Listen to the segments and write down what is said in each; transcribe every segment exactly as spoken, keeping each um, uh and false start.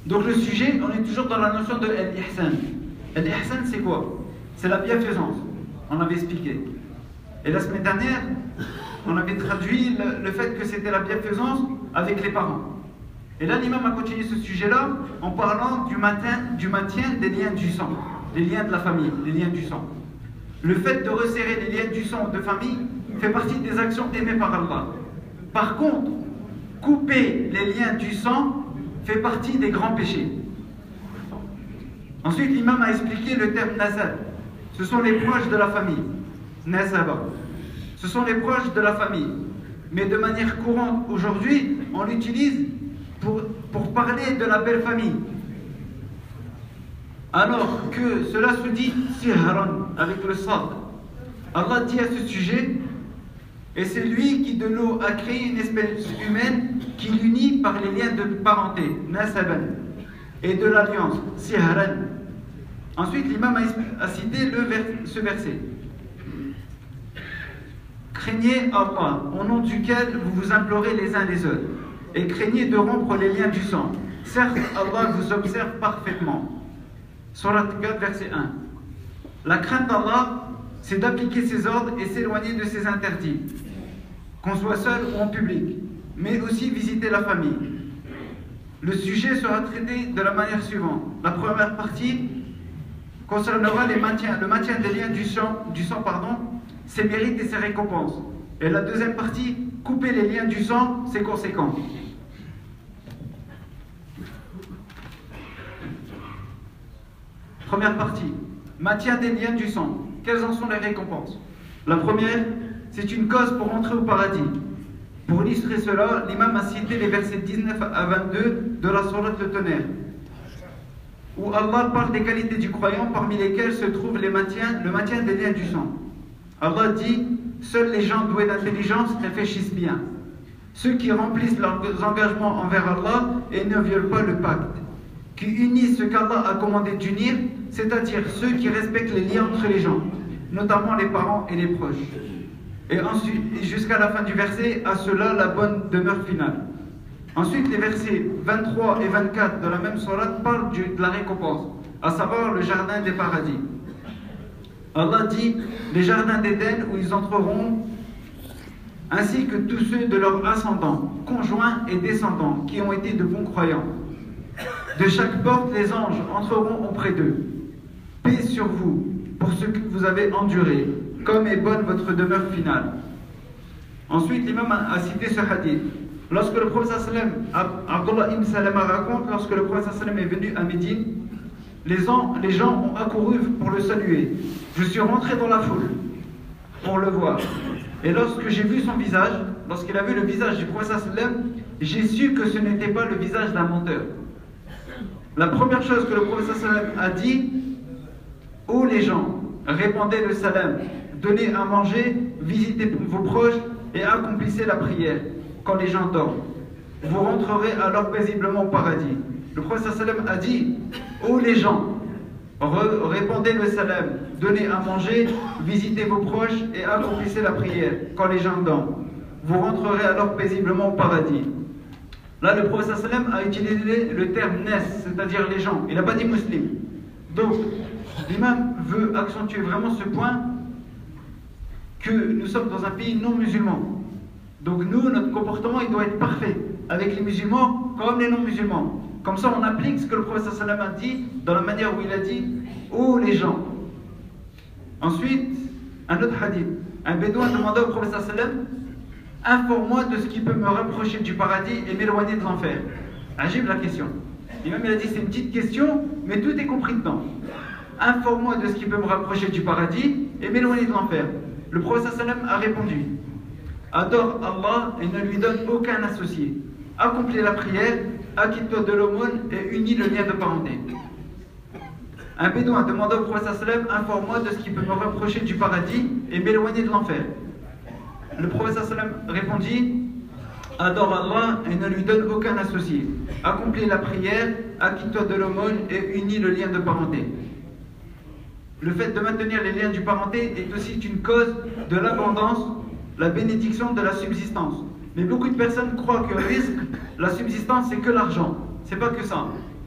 Donc le sujet, on est toujours dans la notion de Al-Ihsan. Al-Ihsan, c'est quoi? C'est la bienfaisance. On avait expliqué. Et la semaine dernière, on avait traduit le, le fait que c'était la bienfaisance avec les parents. Et là, l'imam a continué ce sujet-là en parlant du maintien, du maintien des liens du sang, les liens de la famille, les liens du sang. Le fait de resserrer les liens du sang de famille fait partie des actions aimées par Allah. Par contre, couper les liens du sang fait partie des grands péchés. Ensuite, l'imam a expliqué le terme nasab. Ce sont les proches de la famille. Nasaba. Ce sont les proches de la famille. Mais de manière courante, aujourd'hui, on l'utilise pour, pour parler de la belle famille. Alors que cela se dit sihran avec le sad. Allah dit à ce sujet, et c'est lui qui de l'eau a créé une espèce humaine qui l'unit par les liens de parenté, nasaban, et de l'alliance, sihran. Ensuite, l'imam a, a cité le vers, ce verset. Craignez Allah, au nom duquel vous vous implorez les uns les autres, et craignez de rompre les liens du sang. Certes, Allah vous observe parfaitement. Surat quatre, verset un. La crainte d'Allah, c'est d'appliquer ses ordres et s'éloigner de ses interdits, qu'on soit seul ou en public, mais aussi visiter la famille. Le sujet sera traité de la manière suivante. La première partie concernera les maintiens, le maintien des liens du sang, du sang pardon, ses mérites et ses récompenses. Et la deuxième partie, couper les liens du sang, ses conséquences. Première partie, maintien des liens du sang. Quelles en sont les récompenses? La première, c'est une cause pour entrer au paradis. Pour illustrer cela, l'imam a cité les versets dix-neuf à vingt-deux de la sourate Le Tonnerre, où Allah parle des qualités du croyant, parmi lesquelles se trouve les maintiens, le maintien des liens du sang. Allah dit, seuls les gens doués d'intelligence réfléchissent bien. Ceux qui remplissent leurs engagements envers Allah et ne violent pas le pacte, qui unissent ce qu'Allah a commandé d'unir, c'est-à-dire ceux qui respectent les liens entre les gens, notamment les parents et les proches. Et ensuite, jusqu'à la fin du verset, à cela la bonne demeure finale. Ensuite, les versets vingt-trois et vingt-quatre de la même sourate parlent de la récompense, à savoir le jardin des paradis. Allah dit, les jardins d'Éden où ils entreront, ainsi que tous ceux de leurs ascendants, conjoints et descendants, qui ont été de bons croyants. De chaque porte, les anges entreront auprès d'eux. Paix sur vous, pour ce que vous avez enduré, comme est bonne votre demeure finale. Ensuite, l'imam a cité ce hadith. Lorsque le prophète sallam, Abdullah ibn Salama raconte, lorsque le prophète sallam est venu à Médine, les gens, les gens ont accouru pour le saluer. Je suis rentré dans la foule pour le voir. Et lorsque j'ai vu son visage, lorsqu'il a vu le visage du prophète sallam, j'ai su que ce n'était pas le visage d'un menteur. La première chose que le prophète sallam a dit, ô les gens, répandez le salam, donnez à manger, visitez vos proches et accomplissez la prière quand les gens dorment. Vous rentrerez alors paisiblement au paradis. Le prophète sallam a dit, ô les gens, répandez le salam, donnez à manger, visitez vos proches et accomplissez la prière quand les gens dorment. Vous rentrerez alors paisiblement au paradis. Là, le prophète sallam a utilisé le terme nas, c'est-à-dire les gens. Il n'a pas dit musulmans. Donc, l'imam veut accentuer vraiment ce point que nous sommes dans un pays non musulman. Donc nous, notre comportement, il doit être parfait avec les musulmans comme les non-musulmans. Comme ça, on applique ce que le prophète sallam a dit dans la manière où il a dit « ô les gens ». Ensuite, un autre hadith. Un bédouin demanda au prophète sallam « informe-moi de ce qui peut me rapprocher du paradis et m'éloigner de l'enfer ». Agib la question. Et même il a dit c'est une petite question, mais tout est compris dedans. Informe-moi de ce qui peut me rapprocher du paradis et m'éloigner de l'enfer. Le prophète sallam a répondu, adore Allah et ne lui donne aucun associé. Accomplis la prière, acquitte-toi de l'aumône et unis le lien de parenté. Un bédouin demanda au prophète sallam, informe-moi de ce qui peut me rapprocher du paradis et m'éloigner de l'enfer. Le prophète sallam répondit, adore Allah et ne lui donne aucun associé. Accomplis la prière, acquitte-toi de l'aumône et unis le lien de parenté. Le fait de maintenir les liens du parenté est aussi une cause de l'abondance, la bénédiction de la subsistance. Mais beaucoup de personnes croient que le risque, la subsistance, c'est que l'argent. C'est pas que ça.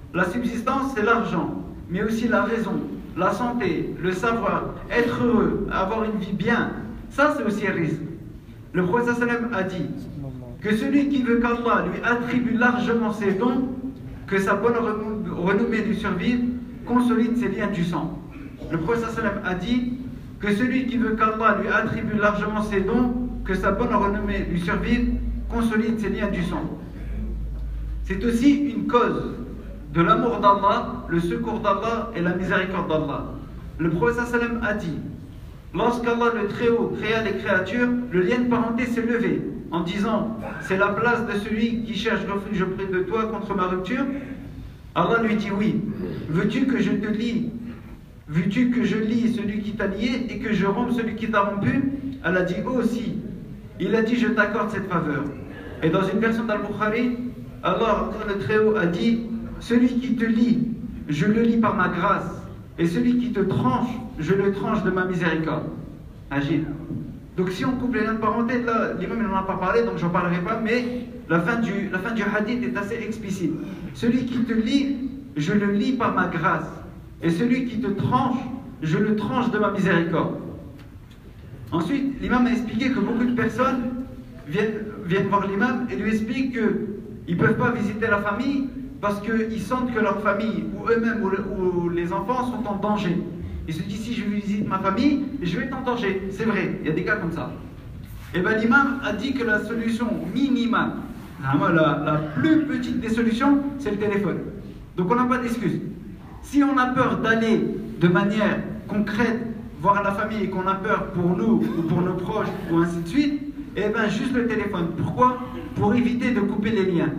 La subsistance, c'est l'argent, mais aussi la raison, la santé, le savoir, être heureux, avoir une vie bien. Ça, c'est aussi un risque. Le prophète sallam a dit que celui qui veut qu'Allah lui attribue largement ses dons, que sa bonne renommée lui survive, consolide ses liens du sang. Le prophète sallam a dit que celui qui veut qu'Allah lui attribue largement ses dons, que sa bonne renommée lui survive, consolide ses liens du sang. C'est aussi une cause de l'amour d'Allah, le secours d'Allah et la miséricorde d'Allah. Le prophète sallam a dit, lorsqu'Allah le Très-Haut créa les créatures, le lien de parenté s'est levé en disant, c'est la place de celui qui cherche refuge auprès de toi contre ma rupture. Allah lui dit oui. Veux-tu que je te lie Veux-tu que je lie celui qui t'a lié et que je rompe celui qui t'a rompu? Elle a dit oh si. Il a dit je t'accorde cette faveur. Et dans une version d'Al-Bukhari, Allah le Très-Haut a dit, celui qui te lie, je le lie par ma grâce, et celui qui te tranche, je le tranche de ma miséricorde. Agir. Donc si on coupe les liens de parenté, là, l'imam n'en a pas parlé, donc j'en parlerai pas, mais la fin, du, la fin du hadith est assez explicite. Celui qui te lie, je le lie par ma grâce, et celui qui te tranche, je le tranche de ma miséricorde. Ensuite, l'imam a expliqué que beaucoup de personnes viennent, viennent voir l'imam et lui expliquent qu'ils ne peuvent pas visiter la famille parce qu'ils sentent que leur famille, ou eux-mêmes, ou, ou les enfants sont en danger. Ils se disent, si je visite ma famille, je vais être en danger. C'est vrai, il y a des cas comme ça. Et bien l'imam a dit que la solution minimale, la, la plus petite des solutions, c'est le téléphone. Donc on n'a pas d'excuse. Si on a peur d'aller de manière concrète voir la famille et qu'on a peur pour nous ou pour nos proches ou ainsi de suite, et bien juste le téléphone. Pourquoi? Pour éviter de couper les liens.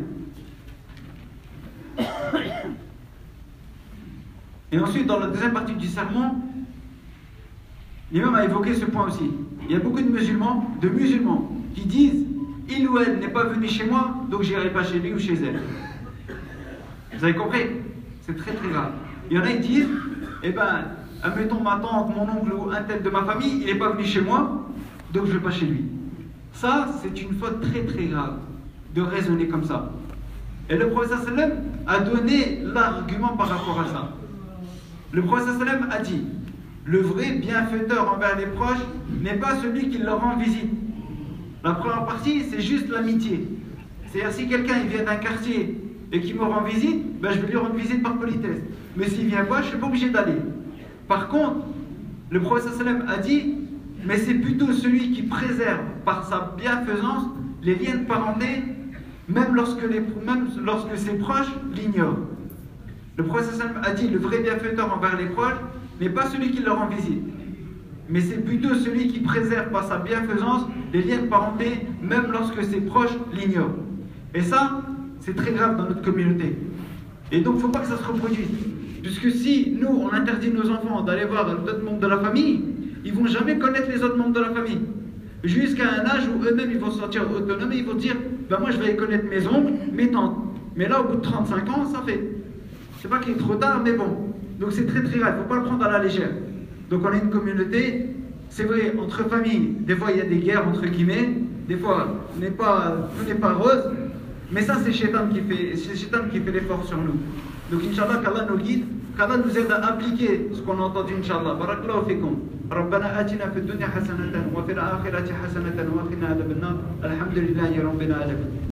Et ensuite, dans la deuxième partie du sermon, l'imam a évoqué ce point aussi. Il y a beaucoup de musulmans, de musulmans qui disent il ou elle n'est pas venu chez moi, donc j'irai pas chez lui ou chez elle. Vous avez compris? C'est très très grave. Il y en a qui disent eh ben, admettons ma tante, mon oncle ou un tel de ma famille, il n'est pas venu chez moi, donc je ne vais pas chez lui. Ça, c'est une faute très très grave de raisonner comme ça. Et le prophète sallam a donné l'argument par rapport à ça. Le prophète sallam a dit, le vrai bienfaiteur envers les proches n'est pas celui qui leur rend visite. La première partie, c'est juste l'amitié. C'est-à-dire, si quelqu'un il vient d'un quartier et qui me rend visite, ben, je vais lui rendre visite par politesse. Mais s'il vient pas, je ne suis pas obligé d'aller. Par contre, le prophète sallam a dit, mais c'est plutôt celui qui préserve par sa bienfaisance les liens de parenté, même lorsque, les, même lorsque ses proches l'ignorent. Le prophète sallam a dit, le vrai bienfaiteur envers les proches n'est pas celui qui leur rend visite, mais c'est plutôt celui qui préserve par sa bienfaisance les liens de parenté, même lorsque ses proches l'ignorent. Et ça, c'est très grave dans notre communauté. Et donc, il ne faut pas que ça se reproduise. Puisque si nous, on interdit nos enfants d'aller voir d'autres membres de la famille, ils ne vont jamais connaître les autres membres de la famille. Jusqu'à un âge où eux-mêmes, ils vont se sentir autonomes et ils vont dire, ben moi, je vais connaître mes oncles, mes tantes. Mais là, au bout de trente-cinq ans, ça fait. Je ne sais pas qu'il est trop tard, mais bon. Donc, c'est très très grave. Il ne faut pas le prendre à la légère. Donc, on est une communauté. C'est vrai, entre familles, des fois, il y a des guerres, entre guillemets. Des fois, n'est pas, tout n'est pas rose. Mais ça, c'est Shaitan qui fait, c'est Shaitan qui fait l'effort sur nous. Donc, Inch'Allah, qu'Allah nous guide, qu'Allah nous aide à appliquer ce qu'on a entendu, Inch'Allah. Barakallahu fikum. ربنا آتنا في الدنيا حسنة وفي الآخرة حسنة وقنا عذاب النار الحمد لله رب العالمين